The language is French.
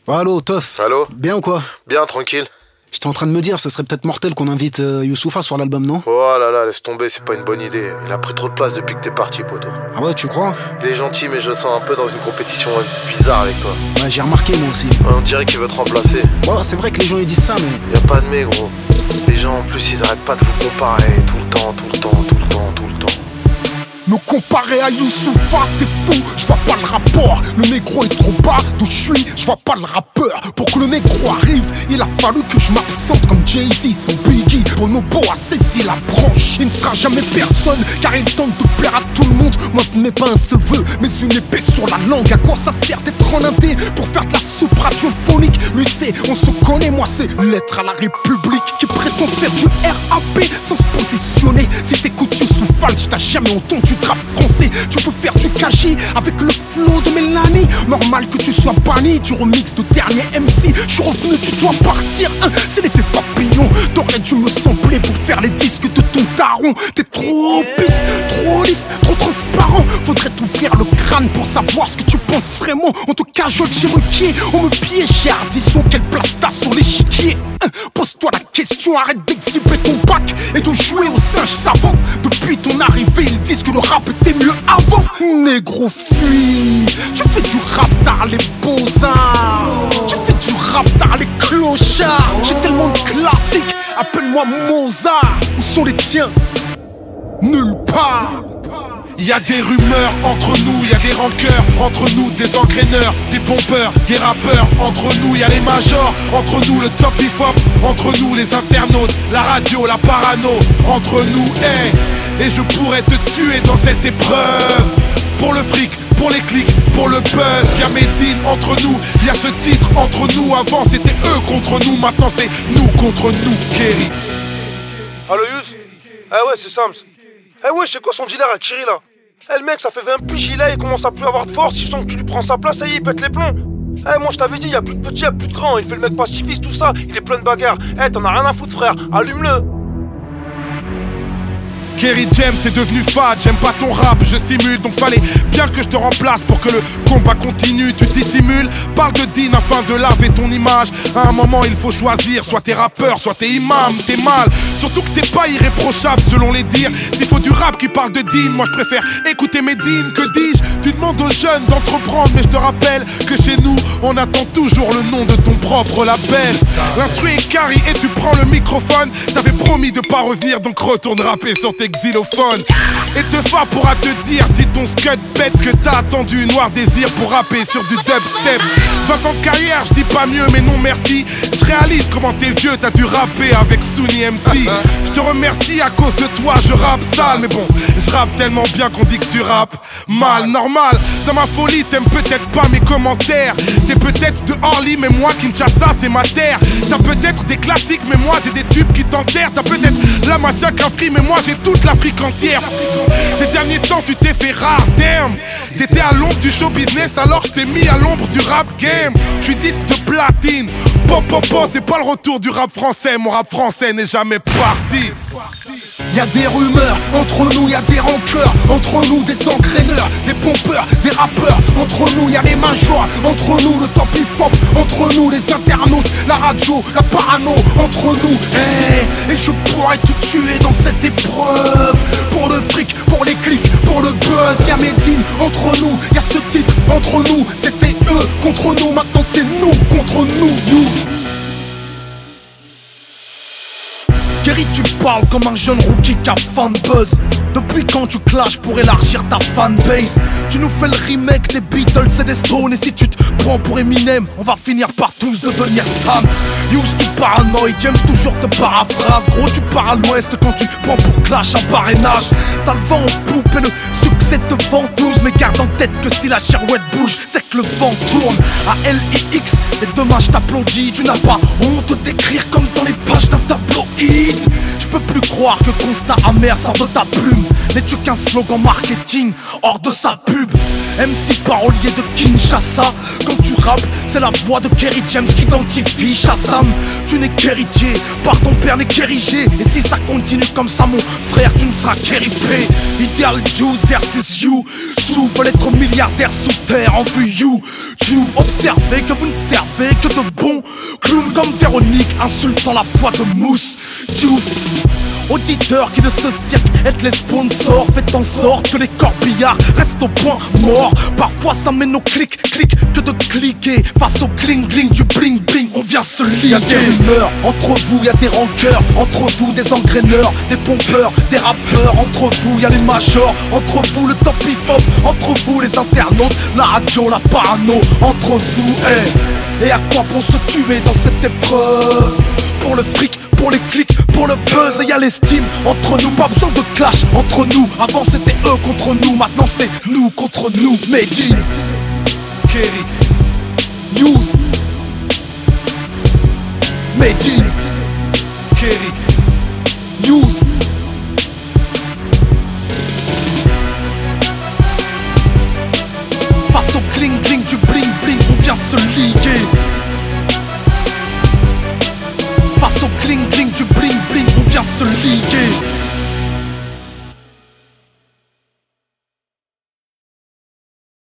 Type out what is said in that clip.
Allô, Toff. Allô? Bien ou quoi? Bien, tranquille. J'étais en train de me dire, ce serait peut-être mortel qu'on invite Youssoupha sur l'album, non? Oh là là, laisse tomber, c'est pas une bonne idée. Il a pris trop de place depuis que t'es parti, poto. Ah ouais, tu crois? Il est gentil, mais je le sens un peu dans une compétition bizarre avec toi. Ouais, j'ai remarqué moi aussi. On dirait qu'il veut te remplacer. Ouais, c'est vrai que les gens ils disent ça, mais... Y a pas de mais, gros. Les gens, en plus, ils arrêtent pas de vous comparer tout le temps. Me comparer à Youssoupha, t'es fou, je vois pas le rapport. Le négro est trop bas, d'où je suis, je vois pas le rappeur. Pour que le négro arrive, il a fallu que je m'absente comme Jay-Z, son Biggie. Bonobo a saisi la branche, il ne sera jamais personne, car il tente de plaire à tout le monde. Moi je n'ai pas un cheveu, mais une épée sur la langue. À quoi ça sert d'être en indé pour faire de la soupe radiophonique? Lui c'est, on se connaît, moi c'est l'être à la République qui prétend faire du RAP sans se positionner. Si t'écoutes Youssoupha, je t'ai jamais entendu rap français. Tu veux faire du KJ avec le flow de Mélanie. Normal que tu sois banni du remix de dernier MC. Je suis revenu, tu dois partir, hein, c'est l'effet papillon. T'aurais dû me sampler pour faire les disques de ton daron. T'es trop pisse, trop lisse, trop transparent. Faudrait t'ouvrir le crâne pour savoir ce que tu penses vraiment. On te cajole chez Ruquier, on me piège chez Ardisson. Quelle place t'as sur l'échiquier, hein? Pose-toi la question, arrête d'exhiber ton bac et de jouer au singe savant. Depuis ton arrivée, ils disent que le rap était mieux avant. Négro fuis, tu fais du rap tard les beaux-arts. Tu fais du rap tard les clochards. J'ai tellement de classiques, appelle-moi Mozart. Où sont les tiens? Nulle part. Y a des rumeurs entre nous, y a des rancœurs entre nous, des engraineurs, des pompeurs, des rappeurs. Entre nous, y a les majors, entre nous le top hip-hop, entre nous les internautes, la radio, la parano. Entre nous, hey, et je pourrais te tuer dans cette épreuve. Pour le fric, pour les clics, pour le buzz. Y'a Medine entre nous, y'a ce titre entre nous. Avant c'était eux contre nous, maintenant c'est nous contre nous, Kerry. Allo Yous? Eh ouais, c'est Sams. Eh ouais, c'est quoi son dealer à Kiri là? Eh le mec, ça fait 20 piges, il commence à plus avoir de force. Il sent que tu lui prends sa place, ça y est, il pète les plombs. Eh moi je t'avais dit, y'a plus de petit, y'a plus de grand. Il fait le mec pacifiste, tout ça, il est plein de bagarres. Eh t'en as rien à foutre frère, allume-le. Kerry James, t'es devenu fade, j'aime pas ton rap, je simule. Donc fallait bien que je te remplace pour que le combat continue. Tu dissimules, parle de Dean afin de laver ton image. À un moment il faut choisir, soit t'es rappeur, soit t'es imam, t'es mal. Surtout que t'es pas irréprochable selon les dires. S'il faut du rap qui parle de Dean, moi je préfère écouter Medine. Que dis-je? Tu demandes aux jeunes d'entreprendre, mais je te rappelle que chez nous on attend toujours le nom de ton propre label. L'instru est carré et tu prends le microphone. T'avais promis de pas revenir, donc retourne rapper sur tes xylophones. Et Tefa pourra te dire si ton scud pète que t'as attendu Noir Désir pour rapper sur du dubstep. 20 ans de carrière, je dis pas mieux mais non merci. Je réalise comment t'es vieux, t'as dû rapper avec Souni MC. Je te remercie, à cause de toi je rappe sale. Mais bon, je rappe tellement bien qu'on dit que tu rappes mal. Normal, dans ma folie t'aimes peut-être pas mes commentaires. T'es peut-être de Orly mais moi Kinshasa c'est ma terre. T'as peut-être des classiques mais moi j'ai des tubes qui t'enterrent. T'as peut-être la mafia Cafri mais moi j'ai toute l'Afrique entière. Ces derniers temps tu t'es fait rare, damn. T'étais à l'ombre du show business alors je t'ai mis à l'ombre du rap game. Je suis disque de platine. C'est pas le retour du rap français. Mon rap français n'est jamais parti. Y'a des rumeurs, entre nous y'a des rancœurs. Entre nous des engraineurs, des pompeurs, des rappeurs. Entre nous y'a les majors, entre nous le top hip-hop. Entre nous les internautes, la radio, la parano. Entre nous, et je pourrais te tuer dans cette épreuve. Pour le fric, pour les clics, pour le buzz. Y'a Medine, entre nous, y'a ce titre, entre nous. C'était eux contre nous, maintenant c'est nous contre nous. Kerry, tu parles comme un jeune rookie qui a fan buzz. Depuis quand tu clashes pour élargir ta fanbase? Tu nous fais le remake des Beatles et des Stones. Et si tu te prends pour Eminem, on va finir par tous devenir Stan. Use tu paranoïe, James toujours te paraphrase. Gros tu pars à l'ouest quand tu prends pour Clash un parrainage. T'as le vent en poupe et le succès te ventouse. Mais garde en tête que si la girouette bouge, c'est que le vent tourne. À LIX, et demain je t'applaudis. Tu n'as pas honte d'écrire comme dans les pages d'un tabloïd. Je peux plus croire que constat amer sort de ta plume. N'es-tu qu'un slogan marketing hors de sa pub? MC parolier de Kinshasa. Quand tu rappes, c'est la voix de Kerry James qui t'identifie Shazam. Tu n'es qu'héritier, par ton père n'est qu'érigé. Et si ça continue comme ça mon frère, tu ne seras qu'hérité. Ideal Juice versus you. Sous veulent être milliardaires sous terre en vue you. Tu observez que vous ne servez que de bons clowns comme Véronique, insultant la foi de Mousse Diouf. Auditeurs qui de ce cirque aident les sponsors, faites en sorte que les corbillards restent au point mort. Parfois ça mène au clic que de cliquer face au cling cling du bling bling. On vient se lier. Y'a des rumeurs entre vous, y'a des rancœurs entre vous, des engraineurs, des pompeurs, des rappeurs. Entre vous y'a les majors, entre vous le top hip-hop, entre vous les internautes, la radio, la parano. Entre vous, et à quoi bon se tuer dans cette épreuve? Pour le fric, pour les clics, pour le buzz, et y'a l'estime entre nous, pas besoin de clash entre nous. Avant c'était eux contre nous, maintenant c'est nous contre nous. Medine, Kerry, Youss, Medine, Kerry, Youss. Face au cling cling du bling bling, on vient se liguer. Face au cling cling du bling bling, on vient se liguer.